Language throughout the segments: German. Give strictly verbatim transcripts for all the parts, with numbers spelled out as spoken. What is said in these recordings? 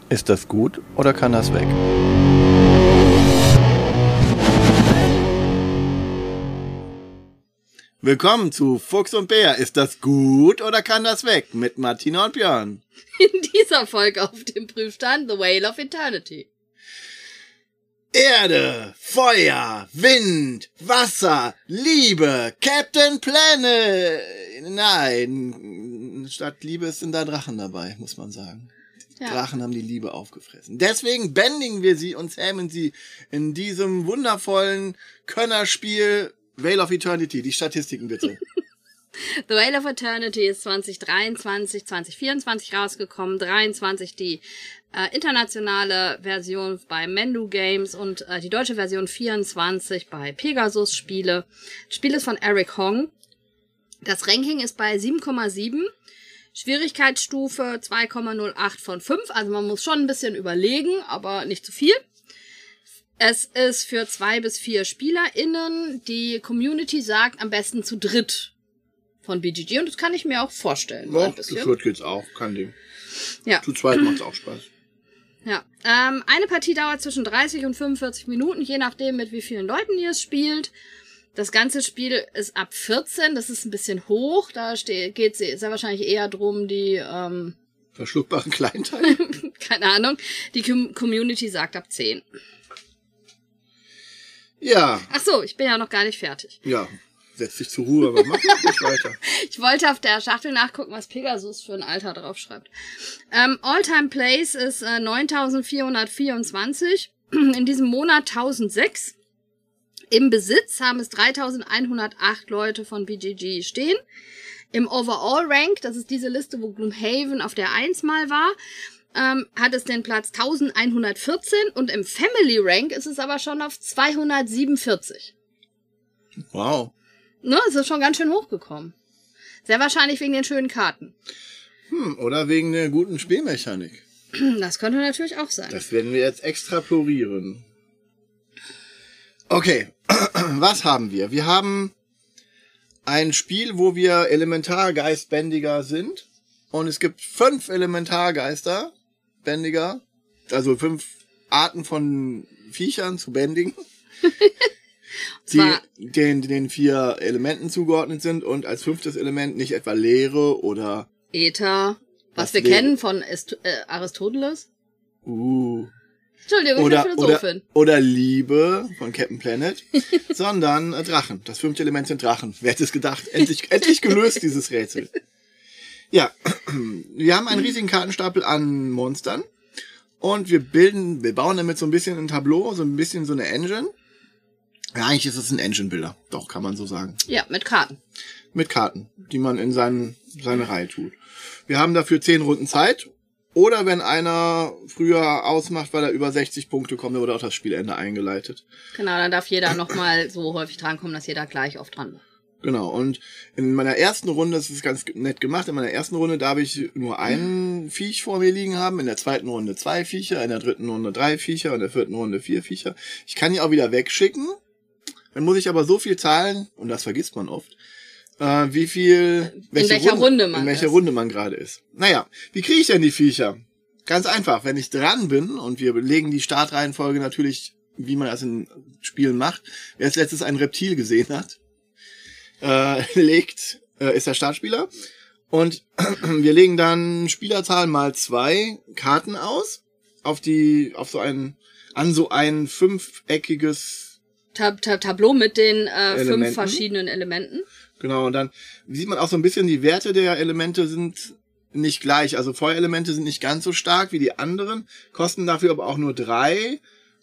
Ist das gut oder kann das weg? Willkommen zu Fuchs und Bär. Ist das gut oder kann das weg? Mit Martina und Björn. In dieser Folge auf dem Prüfstand The Whale of Eternity. Erde, Feuer, Wind, Wasser, Liebe, Captain Planet. Nein, statt Liebe sind da Drachen dabei, muss man sagen. Die ja. Drachen haben die Liebe aufgefressen. Deswegen bändigen wir sie und zähmen sie in diesem wundervollen Könnerspiel Whale of Eternity. Die Statistiken bitte. The Whale of Eternity ist zwanzig dreiundzwanzig, zwanzig vierundzwanzig rausgekommen, dreiundzwanzig die äh, internationale Version bei Mendu Games und äh, die deutsche Version vierundzwanzig bei Pegasus Spiele. Das Spiel ist von Eric Hong. Das Ranking ist bei sieben Komma sieben, Schwierigkeitsstufe zwei Komma null acht von fünf, also man muss schon ein bisschen überlegen, aber nicht zu viel. Es ist für zwei bis vier SpielerInnen. Die Community sagt am besten zu dritt von B G G und das kann ich mir auch vorstellen. Ja, zu viert geht's auch, kein Ding. Ja. Zu zweit macht's auch Spaß. Ja, ähm, eine Partie dauert zwischen dreißig und fünfundvierzig Minuten, je nachdem mit wie vielen Leuten ihr es spielt. Das ganze Spiel ist ab vierzehn, das ist ein bisschen hoch, da geht es sehr wahrscheinlich eher drum, die ähm, verschluckbaren Kleinteile. Keine Ahnung, die Com- Community sagt ab zehn. Ja. Ach so, ich bin ja noch gar nicht fertig. Ja, setz dich zur Ruhe, aber mach nicht weiter. Ich wollte auf der Schachtel nachgucken, was Pegasus für ein Alter draufschreibt. Ähm, All-Time Plays ist äh, neuntausendvierhundertvierundzwanzig, in diesem Monat tausendsechs. Im Besitz haben es dreitausendeinhundertacht Leute von B G G stehen. Im Overall Rank, das ist diese Liste, wo Gloomhaven auf der eins mal war, ähm, hat es den Platz elfhundertvierzehn und im Family Rank ist es aber schon auf zweihundertsiebenundvierzig. Wow. Ne, es ist schon ganz schön hochgekommen. Sehr wahrscheinlich wegen den schönen Karten. Hm, oder wegen der guten Spielmechanik. Das könnte natürlich auch sein. Das werden wir jetzt extrapolieren. Okay, was haben wir? Wir haben ein Spiel, wo wir Elementargeistbändiger sind. Und es gibt fünf Elementargeister-Bändiger. Also fünf Arten von Viechern zu bändigen. die den, den vier Elementen zugeordnet sind. Und als fünftes Element nicht etwa Leere oder Äther, was, was wir Leere. kennen von Est- äh, Aristoteles. Uh. Entschuldigung, oder, ich bin Philosophin. Oder, oder Liebe von Captain Planet, sondern äh, Drachen. Das fünfte Element sind Drachen. Wer hätte es gedacht? Endlich, endlich gelöst, dieses Rätsel. Ja, wir haben einen riesigen Kartenstapel an Monstern und wir bilden, wir bauen damit so ein bisschen ein Tableau, so ein bisschen so eine Engine. Ja, eigentlich ist es ein Engine-Builder. Doch, kann man so sagen. Ja, mit Karten. Mit Karten, die man in seinen, seine Reihe tut. Wir haben dafür zehn Runden Zeit. Oder wenn einer früher ausmacht, weil er über sechzig Punkte kommt, dann wurde auch das Spielende eingeleitet. Genau, dann darf jeder nochmal so häufig drankommen, dass jeder gleich oft dran war. Genau, und in meiner ersten Runde, das ist ganz nett gemacht, in meiner ersten Runde darf ich nur einen mhm. Viech vor mir liegen haben, in der zweiten Runde zwei Viecher, in der dritten Runde drei Viecher, in der vierten Runde vier Viecher. Ich kann die auch wieder wegschicken, dann muss ich aber so viel zahlen, und das vergisst man oft, Äh, wie viel, welche in welcher Runde, Runde man in welcher ist. Runde man gerade ist. Naja, wie kriege ich denn die Viecher? Ganz einfach, wenn ich dran bin und wir legen die Startreihenfolge natürlich, wie man das in Spielen macht. Wer als letztes ein Reptil gesehen hat, äh, legt, äh, ist der Startspieler. Und wir legen dann Spielerzahl mal zwei Karten aus auf die, auf so ein, an so ein fünfeckiges Tab- Tab- Tableau mit den äh, fünf verschiedenen Elementen. Genau, und dann sieht man auch so ein bisschen, die Werte der Elemente sind nicht gleich. Also Feuerelemente sind nicht ganz so stark wie die anderen, kosten dafür aber auch nur drei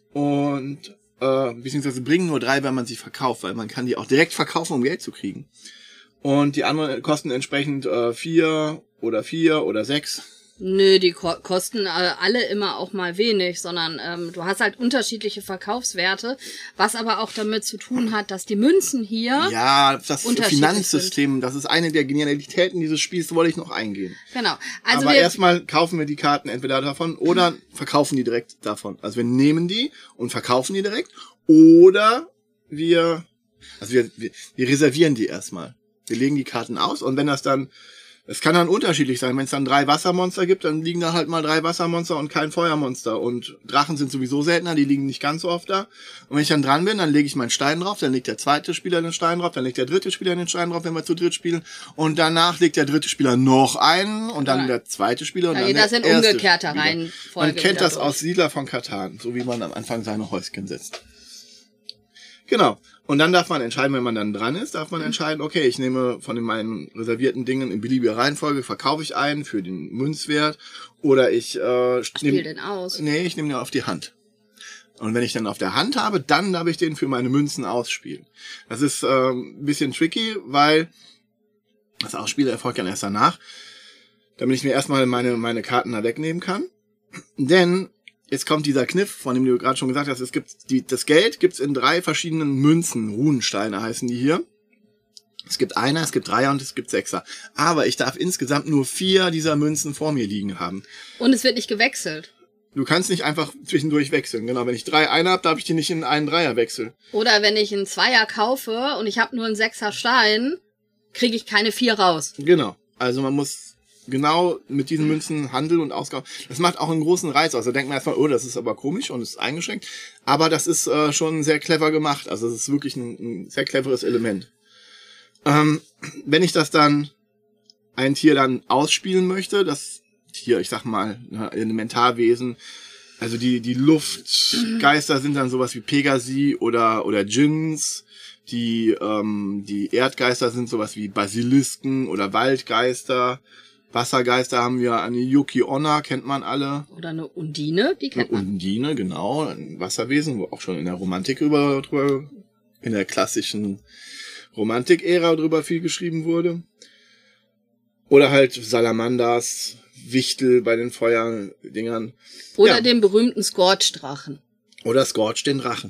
und äh, beziehungsweise bringen nur drei, wenn man sie verkauft, weil man kann die auch direkt verkaufen, um Geld zu kriegen. Und die anderen kosten entsprechend äh, vier oder vier oder sechs. Nö, die ko- kosten äh, alle immer auch mal wenig, sondern ähm, du hast halt unterschiedliche Verkaufswerte, was aber auch damit zu tun hat, dass die Münzen hier ja, das unterschiedlich Finanzsystem, sind. Das ist eine der Genialitäten dieses Spiels, wollte ich noch eingehen. Genau. Also aber wir erstmal kaufen wir die Karten entweder davon oder verkaufen die direkt davon. Also wir nehmen die und verkaufen die direkt oder wir, also wir, wir, wir reservieren die erstmal. Wir legen die Karten aus und wenn das dann Es kann dann unterschiedlich sein. Wenn es dann drei Wassermonster gibt, dann liegen da halt mal drei Wassermonster und kein Feuermonster. Und Drachen sind sowieso seltener, die liegen nicht ganz so oft da. Und wenn ich dann dran bin, dann lege ich meinen Stein drauf, dann legt der zweite Spieler den Stein drauf, dann legt der dritte Spieler den Stein drauf, wenn wir zu dritt spielen. Und danach legt der dritte Spieler noch einen und dann ja. der zweite Spieler und ja, dann das der in erste umgekehrter Spieler. Reihenfolge. Man kennt das durch. aus Siedler von Katan, so wie man am Anfang seine Häuschen setzt. Genau. Und dann darf man entscheiden, wenn man dann dran ist, darf man entscheiden, okay, ich nehme von den meinen reservierten Dingen in beliebiger Reihenfolge, verkaufe ich einen für den Münzwert oder ich äh, spiele den aus. Nee, ich nehme den auf die Hand. Und wenn ich dann auf der Hand habe, dann darf ich den für meine Münzen ausspielen. Das ist äh, ein bisschen tricky, weil das Ausspiel erfolgt dann erst danach, damit ich mir erstmal meine meine Karten da wegnehmen kann. Denn jetzt kommt dieser Kniff, von dem du gerade schon gesagt hast, es gibt die, das Geld gibt's in drei verschiedenen Münzen, Runensteine heißen die hier. Es gibt Einer, es gibt Dreier und es gibt Sechser. Aber ich darf insgesamt nur vier dieser Münzen vor mir liegen haben. Und es wird nicht gewechselt. Du kannst nicht einfach zwischendurch wechseln. Genau, wenn ich drei Einer habe, darf ich die nicht in einen Dreier wechseln. Oder wenn ich einen Zweier kaufe und ich habe nur einen Sechser Stein, kriege ich keine vier raus. Genau, also man muss genau mit diesen Münzen handeln und ausgaben. Das macht auch einen großen Reiz aus. Da denkt man erstmal, oh, das ist aber komisch und ist eingeschränkt. Aber das ist äh, schon sehr clever gemacht. Also es ist wirklich ein, ein sehr cleveres Element. Ähm, wenn ich das dann, ein Tier dann ausspielen möchte, das Tier, ich sag mal, ne, Elementarwesen, also die die Luftgeister sind dann sowas wie Pegasi oder oder Djinns. Die ähm, die Erdgeister sind sowas wie Basilisken oder Waldgeister. Wassergeister haben wir eine Yuki Onna, kennt man alle. Oder eine Undine, die kennt man. Eine Undine, genau, ein Wasserwesen, wo auch schon in der Romantik drüber, drüber in der klassischen Romantik-Ära drüber viel geschrieben wurde. Oder halt Salamanders, Wichtel bei den Feuerdingern. Oder ja. den berühmten Scorch-Drachen. Oder Scorch den Drachen.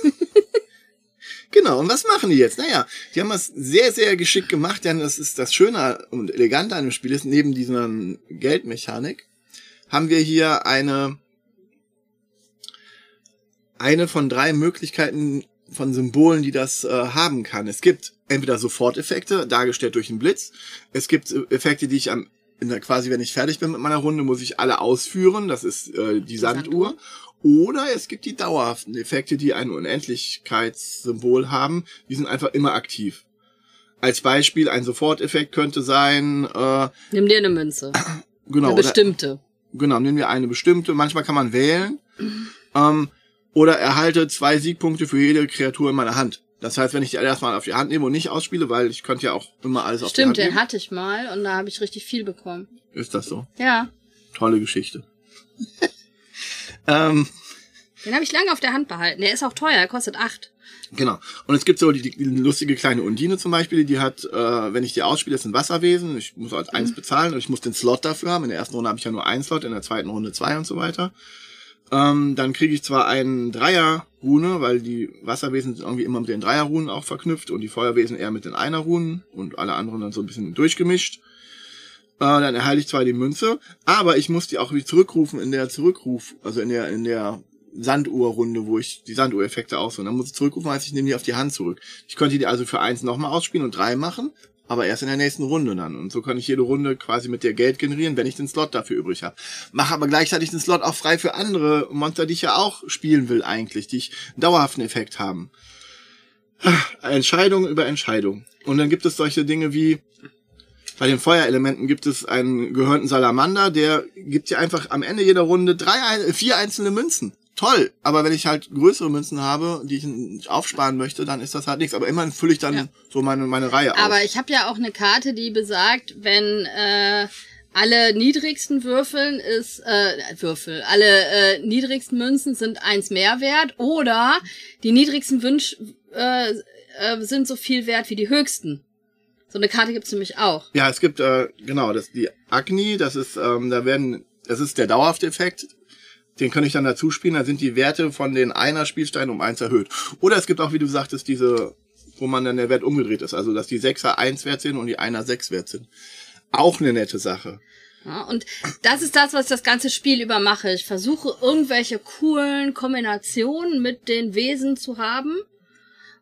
Genau, und was machen die jetzt? Naja, die haben das sehr, sehr geschickt gemacht, denn das ist das Schöne und Elegante an dem Spiel ist, neben dieser Geldmechanik, haben wir hier eine, eine von drei Möglichkeiten von Symbolen, die das äh, haben kann. Es gibt entweder Soforteffekte, dargestellt durch einen Blitz. Es gibt Effekte, die ich am, in der, quasi, wenn ich fertig bin mit meiner Runde, muss ich alle ausführen. Das ist äh, die Sanduhr. Oder es gibt die dauerhaften Effekte, die ein Unendlichkeitssymbol haben. Die sind einfach immer aktiv. Als Beispiel, ein Soforteffekt könnte sein... Äh, Nimm dir eine Münze. Genau. Eine bestimmte. Oder, genau, nehmen wir eine bestimmte. Manchmal kann man wählen. ähm, oder erhalte zwei Siegpunkte für jede Kreatur in meiner Hand. Das heißt, wenn ich die erstmal auf die Hand nehme und nicht ausspiele, weil ich könnte ja auch immer alles auf Stimmt, die Hand nehmen. Stimmt, den hatte ich mal und da habe ich richtig viel bekommen. Ist das so? Ja. Tolle Geschichte. ähm, Den habe ich lange auf der Hand behalten. Der ist auch teuer, er kostet acht. Genau. Und es gibt so die, die lustige kleine Undine zum Beispiel, die hat, äh, wenn ich die ausspiele, ist ein Wasserwesen. Ich muss als eins mhm. bezahlen und ich muss den Slot dafür haben. In der ersten Runde habe ich ja nur einen Slot, in der zweiten Runde zwei und so weiter. Ähm, dann kriege ich zwar einen Dreier-Rune, weil die Wasserwesen sind irgendwie immer mit den Dreier-Runen auch verknüpft und die Feuerwesen eher mit den Einer-Runen und alle anderen dann so ein bisschen durchgemischt. Äh, dann erhalte ich zwar die Münze, aber ich muss die auch wieder zurückrufen in der Zurückruf, also in der in der Sanduhrrunde, wo ich die Sanduhreffekte aussuche. Dann muss ich zurückrufen, heißt ich nehme die auf die Hand zurück. Ich könnte die also für eins nochmal ausspielen und drei machen, aber erst in der nächsten Runde dann. Und so kann ich jede Runde quasi mit der Geld generieren, wenn ich den Slot dafür übrig habe. Mache aber gleichzeitig den Slot auch frei für andere Monster, die ich ja auch spielen will eigentlich, die ich einen dauerhaften Effekt haben. Entscheidung über Entscheidung. Und dann gibt es solche Dinge wie, bei den Feuerelementen gibt es einen gehörnten Salamander, der gibt dir einfach am Ende jeder Runde drei, vier einzelne Münzen. Toll, aber wenn ich halt größere Münzen habe, die ich aufsparen möchte, dann ist das halt nichts. Aber immerhin fülle ich dann ja. so meine meine Reihe auf. Aber ich habe ja auch eine Karte, die besagt, wenn äh, alle niedrigsten Würfeln ist äh, Würfel, alle äh, niedrigsten Münzen sind eins mehr wert oder die niedrigsten Wünsch äh, äh, sind so viel wert wie die höchsten. So eine Karte gibt's nämlich auch. Ja, es gibt äh, genau das die Agni, das ist ähm, da werden das ist der dauerhafte Effekt. Den kann ich dann dazu spielen, dann sind die Werte von den Einer-Spielsteinen um eins erhöht. Oder es gibt auch, wie du sagtest, diese, wo man dann der Wert umgedreht ist. Also, dass die Sechser eins wert sind und die Einer sechs wert sind. Auch eine nette Sache. Ja, und das ist das, was ich das ganze Spiel über mache. Ich versuche, irgendwelche coolen Kombinationen mit den Wesen zu haben.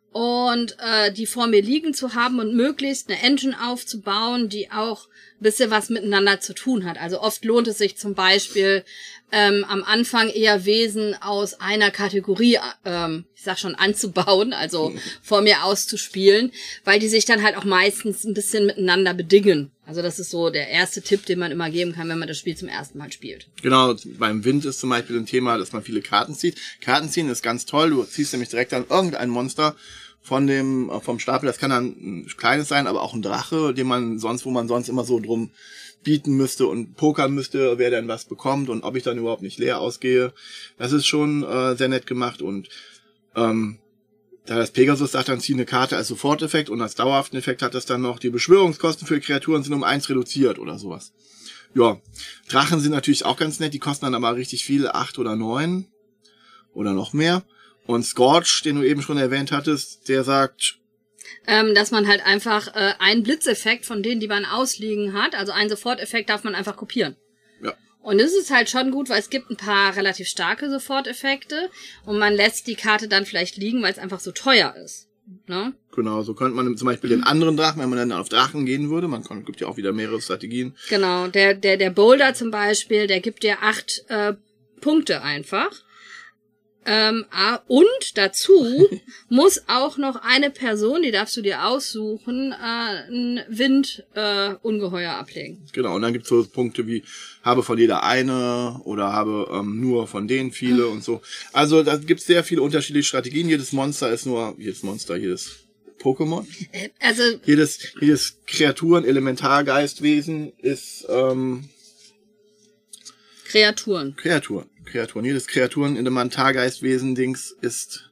und äh, die vor mir liegen zu haben und möglichst eine Engine aufzubauen, die auch ein bisschen was miteinander zu tun hat. Also oft lohnt es sich zum Beispiel ähm, am Anfang eher Wesen aus einer Kategorie, ähm, ich sag schon, anzubauen, also vor mir auszuspielen, weil die sich dann halt auch meistens ein bisschen miteinander bedingen. Also das ist so der erste Tipp, den man immer geben kann, wenn man das Spiel zum ersten Mal spielt. Genau, beim Wind ist zum Beispiel ein Thema, dass man viele Karten zieht. Karten ziehen ist ganz toll, du ziehst nämlich direkt dann irgendein Monster von dem, vom Stapel. Das kann dann ein kleines sein, aber auch ein Drache, den man sonst, wo man sonst immer so drum bieten müsste und pokern müsste, wer denn was bekommt und ob ich dann überhaupt nicht leer ausgehe. Das ist schon äh, sehr nett gemacht und ähm, da das Pegasus sagt, dann zieh eine Karte als Soforteffekt und als dauerhaften Effekt hat das dann noch, die Beschwörungskosten für Kreaturen sind um eins reduziert oder sowas. Ja, Drachen sind natürlich auch ganz nett, die kosten dann aber richtig viel, acht oder neun oder noch mehr. Und Scorch, den du eben schon erwähnt hattest, der sagt... Ähm, dass man halt einfach äh, einen Blitzeffekt von denen, die man ausliegen hat, also einen Soforteffekt darf man einfach kopieren. Ja. Und das ist halt schon gut, weil es gibt ein paar relativ starke Soforteffekte und man lässt die Karte dann vielleicht liegen, weil es einfach so teuer ist. Ne? Genau, so könnte man zum Beispiel den anderen Drachen, wenn man dann auf Drachen gehen würde, man kann, gibt ja auch wieder mehrere Strategien. Genau, der der der Boulder zum Beispiel, der gibt dir acht äh, Punkte einfach. Ähm, und dazu muss auch noch eine Person, die darfst du dir aussuchen, äh, ein Windungeheuer äh, ablegen. Genau, und dann gibt's so Punkte wie, habe von jeder eine oder habe ähm, nur von denen viele und so. Also da gibt's sehr viele unterschiedliche Strategien. Jedes Monster ist nur, jedes Monster, jedes Pokémon. Äh, also jedes, jedes Kreaturen, Elementargeistwesen ist ähm, Kreaturen. Kreaturen. Kreaturen. Jedes Kreaturen-Elementargeistwesen-Dings ist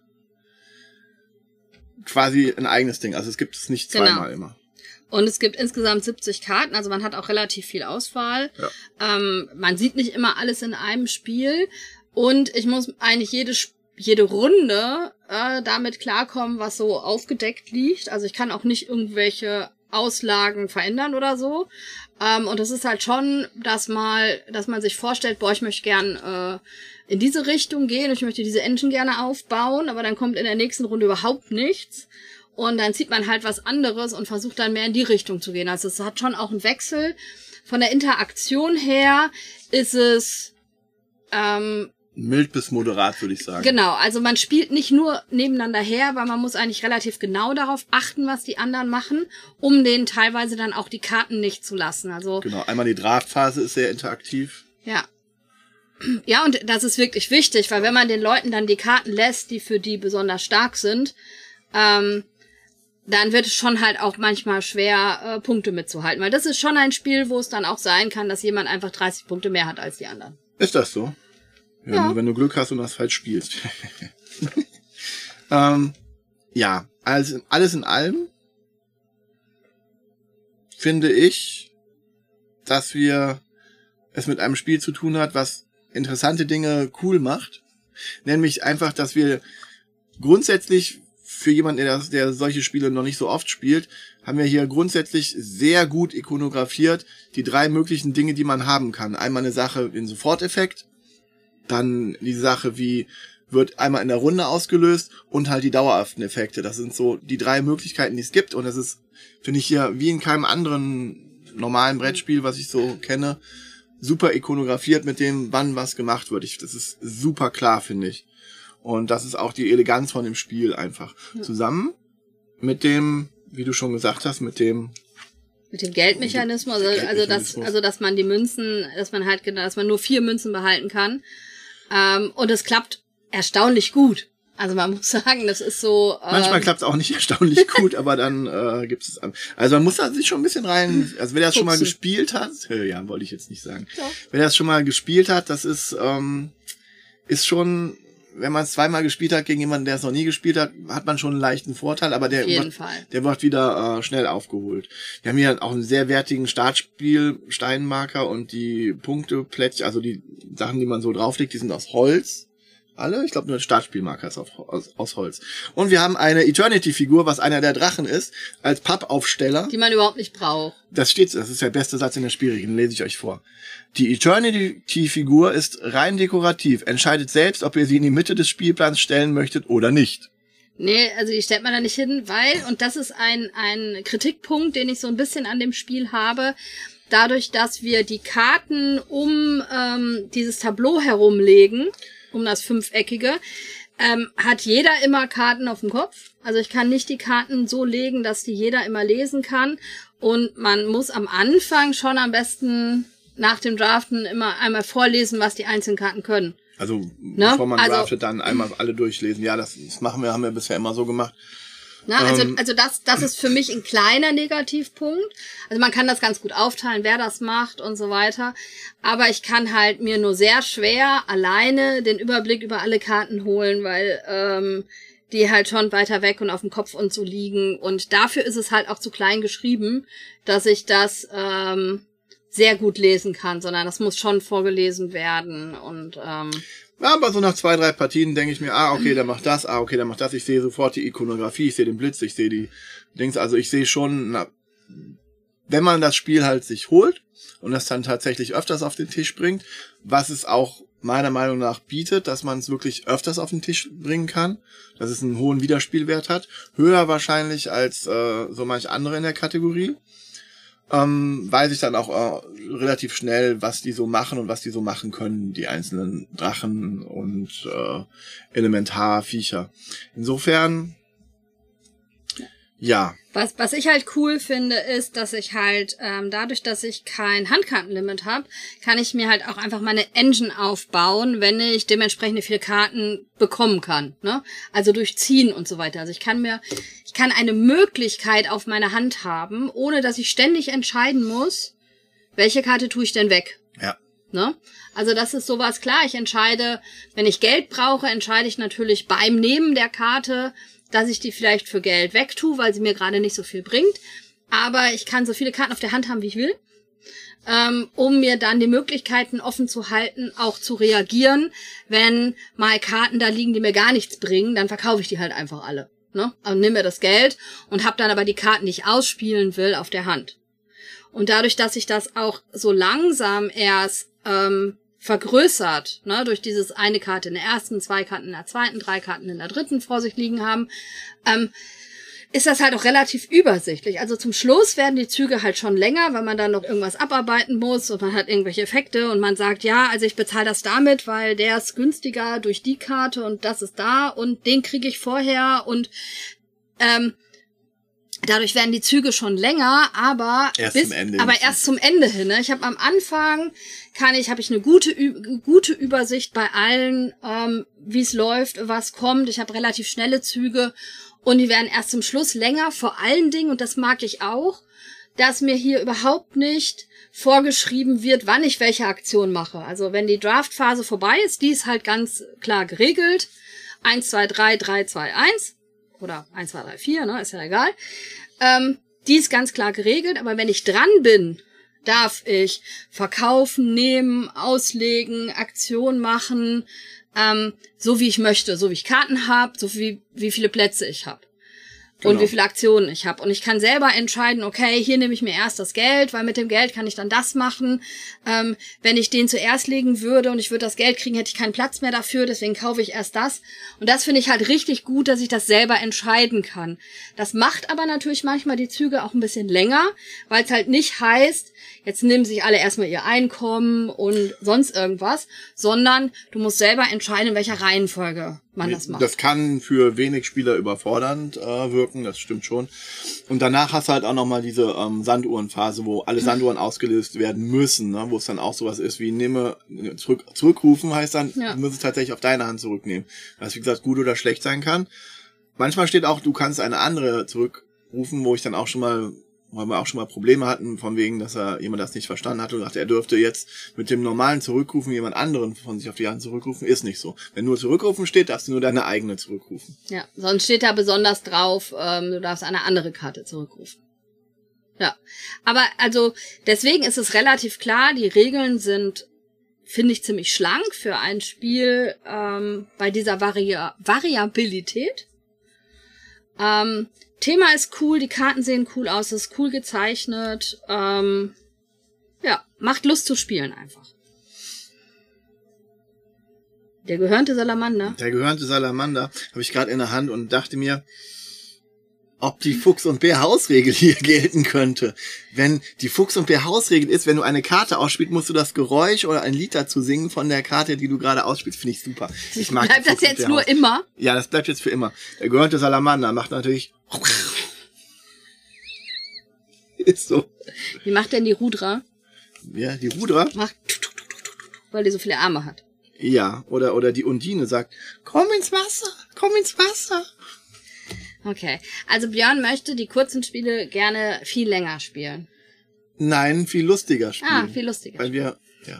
quasi ein eigenes Ding. Also es gibt es nicht zweimal genau. immer. Und es gibt insgesamt siebzig Karten, also man hat auch relativ viel Auswahl. Ja. Ähm, man sieht nicht immer alles in einem Spiel. Und ich muss eigentlich jede, jede Runde äh, damit klarkommen, was so aufgedeckt liegt. Also ich kann auch nicht irgendwelche Auslagen verändern oder so. Ähm, und das ist halt schon, dass mal, dass man sich vorstellt, boah, ich möchte gern äh, in diese Richtung gehen, ich möchte diese Engine gerne aufbauen, aber dann kommt in der nächsten Runde überhaupt nichts. Und dann zieht man halt was anderes und versucht dann mehr in die Richtung zu gehen. Also es hat schon auch einen Wechsel. Von der Interaktion her ist es ähm, mild bis moderat, würde ich sagen. Genau, also man spielt nicht nur nebeneinander her, weil man muss eigentlich relativ genau darauf achten, was die anderen machen, um denen teilweise dann auch die Karten nicht zu lassen. Also genau, einmal die Draftphase ist sehr interaktiv. Ja. Ja, und das ist wirklich wichtig, weil wenn man den Leuten dann die Karten lässt, die für die besonders stark sind, ähm, dann wird es schon halt auch manchmal schwer, äh, Punkte mitzuhalten. Weil das ist schon ein Spiel, wo es dann auch sein kann, dass jemand einfach dreißig Punkte mehr hat als die anderen. Ist das so? Ja, ja. Nur wenn du Glück hast und das falsch spielst. ähm, ja, also alles in allem finde ich, dass wir es mit einem Spiel zu tun hat, was interessante Dinge cool macht. Nämlich einfach, dass wir grundsätzlich für jemanden, der, das, der solche Spiele noch nicht so oft spielt, haben wir hier grundsätzlich sehr gut ikonografiert die drei möglichen Dinge, die man haben kann. Einmal eine Sache, den Soforteffekt, dann die Sache, wie wird einmal in der Runde ausgelöst und halt die dauerhaften Effekte. Das sind so die drei Möglichkeiten, die es gibt. Und das ist, finde ich, hier wie in keinem anderen normalen Brettspiel, was ich so kenne, super ikonografiert mit dem, wann was gemacht wird. Ich, das ist super klar, finde ich. Und das ist auch die Eleganz von dem Spiel einfach. Ja. Zusammen mit dem, wie du schon gesagt hast, mit dem Mit dem Geldmechanismus, also, Geldmechanismus. also dass also dass man die Münzen, dass man halt dass man nur vier Münzen behalten kann. Ähm, und es klappt erstaunlich gut. Also man muss sagen, das ist so... Ähm Manchmal klappt es auch nicht erstaunlich gut, aber dann äh, gibt es... Also man muss da sich schon ein bisschen rein... Also wer das schon mal gespielt hat... Ja, wollte ich jetzt nicht sagen. Ja. Wer das schon mal gespielt hat, das ist ähm, ist schon... Wenn man es zweimal gespielt hat gegen jemanden, der es noch nie gespielt hat, hat man schon einen leichten Vorteil, aber der, wird, der wird wieder äh, schnell aufgeholt. Wir haben hier auch einen sehr wertigen Startspiel-Steinmarker und die Punkteplättchen, also die Sachen, die man so drauflegt, die sind aus Holz. Alle? Ich glaube, nur ein Startspielmarker ist auf, aus, aus Holz. Und wir haben eine Eternity-Figur, was einer der Drachen ist, als Pappaufsteller. Die man überhaupt nicht braucht. Das steht, das ist der beste Satz in der Spielregel, den lese ich euch vor. Die Eternity-Figur ist rein dekorativ, entscheidet selbst, ob ihr sie in die Mitte des Spielplans stellen möchtet oder nicht. Nee, also die stellt man da nicht hin, weil, und das ist ein, ein Kritikpunkt, den ich so ein bisschen an dem Spiel habe, dadurch, dass wir die Karten um ähm, dieses Tableau herumlegen, um das Fünfeckige, ähm, hat jeder immer Karten auf dem Kopf. Also ich kann nicht die Karten so legen, dass die jeder immer lesen kann. Und man muss am Anfang schon am besten nach dem Draften immer einmal vorlesen, was die einzelnen Karten können. Also ne? bevor man also, draftet, dann einmal alle durchlesen. Ja, das, das machen wir, haben wir bisher immer so gemacht. Na, also ähm, also das das ist für mich ein kleiner Negativpunkt. Also man kann das ganz gut aufteilen, wer das macht und so weiter. Aber ich kann halt mir nur sehr schwer alleine den Überblick über alle Karten holen, weil ähm, die halt schon weiter weg und auf dem Kopf und so liegen. Und dafür ist es halt auch zu klein geschrieben, dass ich das ähm, sehr gut lesen kann, sondern das muss schon vorgelesen werden und ähm, ja, aber so nach zwei, drei Partien denke ich mir, ah, okay, der macht das, ah, okay, der macht das. Ich sehe sofort die Ikonografie, ich sehe den Blitz, ich sehe die Dings. Also ich sehe schon, na, wenn man das Spiel halt sich holt und das dann tatsächlich öfters auf den Tisch bringt, was es auch meiner Meinung nach bietet, dass man es wirklich öfters auf den Tisch bringen kann, dass es einen hohen Wiederspielwert hat, höher wahrscheinlich als äh, so manch andere in der Kategorie. Ähm, weiß ich dann auch äh, relativ schnell, was die so machen und was die so machen können, die einzelnen Drachen und äh, Elementarviecher. Insofern, ja. Was, was ich halt cool finde, ist, dass ich halt, ähm, dadurch, dass ich kein Handkartenlimit habe, kann ich mir halt auch einfach meine Engine aufbauen, wenn ich dementsprechend viele Karten bekommen kann, ne? Also durch Ziehen und so weiter. Also ich kann mir, ich kann eine Möglichkeit auf meine Hand haben, ohne dass ich ständig entscheiden muss, welche Karte tue ich denn weg. Ja. Ne? Also das ist sowas, klar, ich entscheide, wenn ich Geld brauche, entscheide ich natürlich beim Nehmen der Karte, dass ich die vielleicht für Geld wegtue, weil sie mir gerade nicht so viel bringt. Aber ich kann so viele Karten auf der Hand haben, wie ich will, ähm, um mir dann die Möglichkeiten offen zu halten, auch zu reagieren. Wenn mal Karten da liegen, die mir gar nichts bringen, dann verkaufe ich die halt einfach alle. Ne? Und nehme mir das Geld und habe dann aber die Karten, die ich ausspielen will, auf der Hand. Und dadurch, dass ich das auch so langsam erst ähm, vergrößert, ne, durch dieses eine Karte in der ersten, zwei Karten in der zweiten, drei Karten in der dritten vor sich liegen haben, ähm, ist das halt auch relativ übersichtlich. Also zum Schluss werden die Züge halt schon länger, weil man dann noch irgendwas abarbeiten muss und man hat irgendwelche Effekte und man sagt, ja, also ich bezahle das damit, weil der ist günstiger durch die Karte und das ist da und den kriege ich vorher und ähm, dadurch werden die Züge schon länger, aber erst bis, zum Ende aber erst zum Ende hin. Ne? Ich habe am Anfang kann ich habe ich eine gute gute Übersicht bei allen, ähm, wie es läuft, was kommt. Ich habe relativ schnelle Züge und die werden erst zum Schluss länger. Vor allen Dingen, und das mag ich auch, dass mir hier überhaupt nicht vorgeschrieben wird, wann ich welche Aktion mache. Also wenn die Draftphase vorbei ist, die ist halt ganz klar geregelt. eins, zwei, drei, drei, zwei, eins. Oder eins, zwei, drei, vier, ne, ist ja egal. Ähm, die ist ganz klar geregelt, aber wenn ich dran bin, darf ich verkaufen, nehmen, auslegen, Aktion machen, ähm, so wie ich möchte, so wie ich Karten habe, so wie, wie viele Plätze ich habe. Genau. Und wie viele Aktionen ich habe. Und ich kann selber entscheiden, okay, hier nehme ich mir erst das Geld, weil mit dem Geld kann ich dann das machen. Ähm, wenn ich den zuerst legen würde und ich würde das Geld kriegen, hätte ich keinen Platz mehr dafür, deswegen kaufe ich erst das. Und das finde ich halt richtig gut, dass ich das selber entscheiden kann. Das macht aber natürlich manchmal die Züge auch ein bisschen länger, weil es halt nicht heißt, jetzt nehmen sich alle erstmal ihr Einkommen und sonst irgendwas, sondern du musst selber entscheiden, in welcher Reihenfolge man das macht. Das kann für wenig Spieler überfordernd äh, wirken, das stimmt schon. Und danach hast du halt auch nochmal diese ähm, Sanduhrenphase, wo alle Sanduhren ausgelöst werden müssen, ne? Wo es dann auch sowas ist wie, nehme, zurück, zurückrufen heißt dann, ja. Du musst es tatsächlich auf deine Hand zurücknehmen. Was wie gesagt gut oder schlecht sein kann. Manchmal steht auch, du kannst eine andere zurückrufen, wo ich dann auch schon mal weil wir auch schon mal Probleme hatten, von wegen, dass er jemand das nicht verstanden hat und dachte, er dürfte jetzt mit dem normalen Zurückrufen jemand anderen von sich auf die Hand zurückrufen, ist nicht so. Wenn nur zurückrufen steht, darfst du nur deine eigene zurückrufen. Ja, sonst steht da besonders drauf, ähm, du darfst eine andere Karte zurückrufen. Ja, aber also deswegen ist es relativ klar, die Regeln sind, finde ich, ziemlich schlank für ein Spiel ähm, bei dieser Vari- Variabilität. Ähm, Thema ist cool, die Karten sehen cool aus, es ist cool gezeichnet. Ähm, ja, macht Lust zu spielen einfach. Der gehörnte Salamander? Der gehörnte Salamander habe ich gerade in der Hand und dachte mir, ob die Fuchs- und Bär-Hausregel hier gelten könnte. Wenn die Fuchs- und Bär-Hausregel ist, wenn du eine Karte ausspielst, musst du das Geräusch oder ein Lied dazu singen von der Karte, die du gerade ausspielst. Finde ich super. Ich mag Bleibt das jetzt nur immer? Ja, das bleibt jetzt für immer. Der gehörnte Salamander macht natürlich... Ist so. Wie macht denn die Rudra? Ja, die Rudra? Macht... Weil die so viele Arme hat. Ja, oder, oder die Undine sagt, komm ins Wasser, komm ins Wasser. Okay, also Björn möchte die kurzen Spiele gerne viel länger spielen. Nein, viel lustiger spielen. Ah, viel lustiger. Weil wir, ja.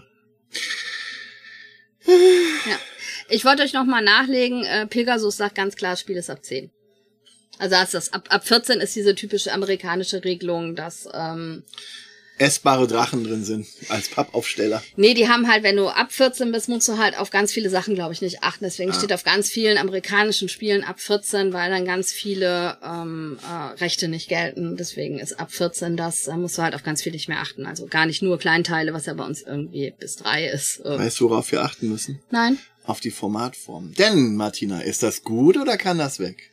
Ja. Ich wollte euch nochmal nachlegen, äh, Pegasus sagt ganz klar, das Spiel ist ab zehn. Also ist das, ab, ab vierzehn ist diese typische amerikanische Regelung, dass... Ähm, essbare Drachen drin sind, als Pappaufsteller. Nee, die haben halt, wenn du ab vierzehn bist, musst du halt auf ganz viele Sachen, glaube ich, nicht achten. Deswegen ah. steht auf ganz vielen amerikanischen Spielen ab vierzehn, weil dann ganz viele ähm, äh, Rechte nicht gelten. Deswegen ist ab vierzehn das, da musst du halt auf ganz viel nicht mehr achten. Also gar nicht nur Kleinteile, was ja bei uns irgendwie bis drei ist. Weißt du, worauf wir achten müssen? Nein. Auf die Formatform. Denn, Martina, ist das gut oder kann das weg?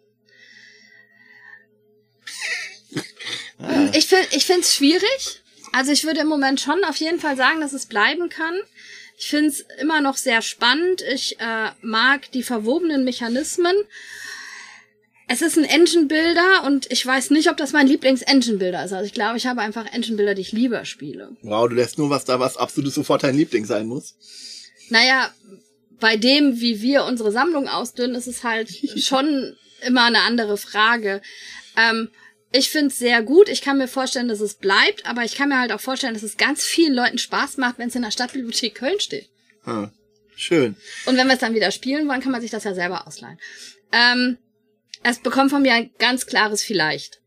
Ah. Ich finde ich finde es schwierig. Also ich würde im Moment schon auf jeden Fall sagen, dass es bleiben kann. Ich finde es immer noch sehr spannend. Ich äh, mag die verwobenen Mechanismen. Es ist ein Engine-Builder und ich weiß nicht, ob das mein Lieblings-Engine-Builder ist. Also ich glaube, ich habe einfach Engine-Builder, die ich lieber spiele. Wow, du lässt nur was da, was absolut sofort dein Liebling sein muss. Naja, bei dem, wie wir unsere Sammlung ausdünnen, ist es halt schon immer eine andere Frage. Ähm, Ich finde es sehr gut. Ich kann mir vorstellen, dass es bleibt, aber ich kann mir halt auch vorstellen, dass es ganz vielen Leuten Spaß macht, wenn es in der Stadtbibliothek Köln steht. Hm. Schön. Und wenn wir es dann wieder spielen wollen, kann man sich das ja selber ausleihen. Ähm, es bekommt von mir ein ganz klares Vielleicht.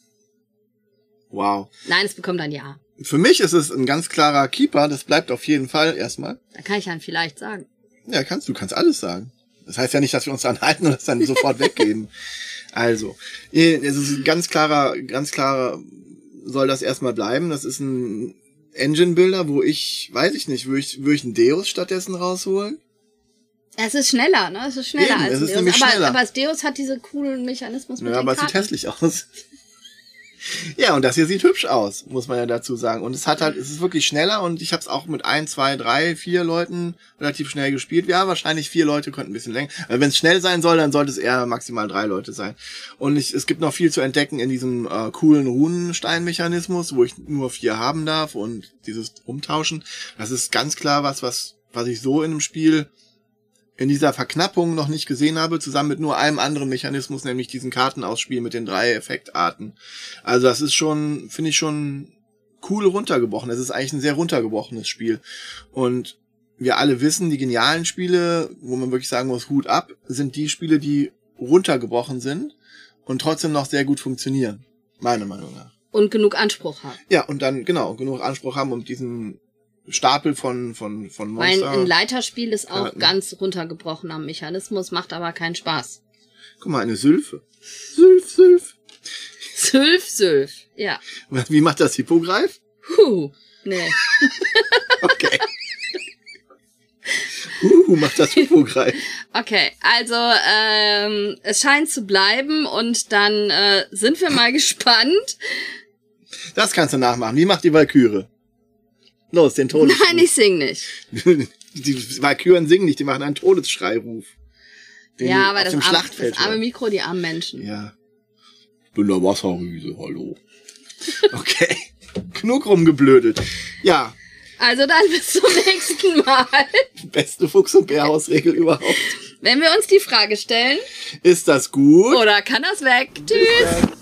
Wow. Nein, es bekommt ein Ja. Für mich ist es ein ganz klarer Keeper. Das bleibt auf jeden Fall erstmal. Da kann ich ja ein Vielleicht sagen. Ja, kannst du. kannst alles sagen. Das heißt ja nicht, dass wir uns dran halten und das dann sofort weggeben. Also, es ist ein ganz klarer, ganz klarer, soll das erstmal bleiben. Das ist ein Engine-Builder, wo ich, weiß ich nicht, würde ich, würde ich einen Deus stattdessen rausholen? Es ist schneller, ne? Es ist schneller Eben, als es ist Deus. nämlich Aber, schneller. aber das Deus hat diese coolen Mechanismus mit Ja, den aber es Karten. sieht hässlich aus. Ja, und das hier sieht hübsch aus, muss man ja dazu sagen. Und es hat halt, es ist wirklich schneller und ich habe es auch mit ein, zwei, drei, vier Leuten relativ schnell gespielt. Ja, wahrscheinlich vier Leute könnten ein bisschen länger. Wenn es schnell sein soll, dann sollte es eher maximal drei Leute sein. Und ich, es gibt noch viel zu entdecken in diesem äh, coolen Runenstein-Mechanismus, wo ich nur vier haben darf und dieses Umtauschen. Das ist ganz klar was, was, was ich so in einem Spiel in dieser Verknappung noch nicht gesehen habe, zusammen mit nur einem anderen Mechanismus, nämlich diesen Kartenausspiel mit den drei Effektarten. Also das ist schon, finde ich schon cool runtergebrochen. Es ist eigentlich ein sehr runtergebrochenes Spiel. Und wir alle wissen, die genialen Spiele, wo man wirklich sagen muss, Hut ab, sind die Spiele, die runtergebrochen sind und trotzdem noch sehr gut funktionieren. Meiner Meinung nach. Und genug Anspruch haben. Ja, und dann, genau, genug Anspruch haben, um diesen Stapel von, von, von Monster. Weil ein Leiterspiel ist auch Karten. ganz runtergebrochen am Mechanismus, macht aber keinen Spaß. Guck mal, eine Sylphe. Sylph, Sylph. Sylph, Sylph, ja. Wie macht das Hippogreif? Huh, nee. Okay. Uh, macht das Hippogreif. Okay, also ähm, es scheint zu bleiben und dann äh, sind wir mal gespannt. Das kannst du nachmachen. Wie macht die Walküre? Los, den Todesruf. Nein, ich sing nicht. Die Walküren singen nicht, die machen einen Todesschreiruf. Den Ja, aber auf das dem arme, Schlachtfeld das arme hören. Mikro, die armen Menschen. Ja. Ich bin der Wasserriese, hallo. Okay. Genug rumgeblödelt. Ja. Also dann bis zum nächsten Mal. Beste Fuchs- und Bärhausregel überhaupt. Wenn wir uns die Frage stellen, Ist das gut? oder kann das weg? Tschüss.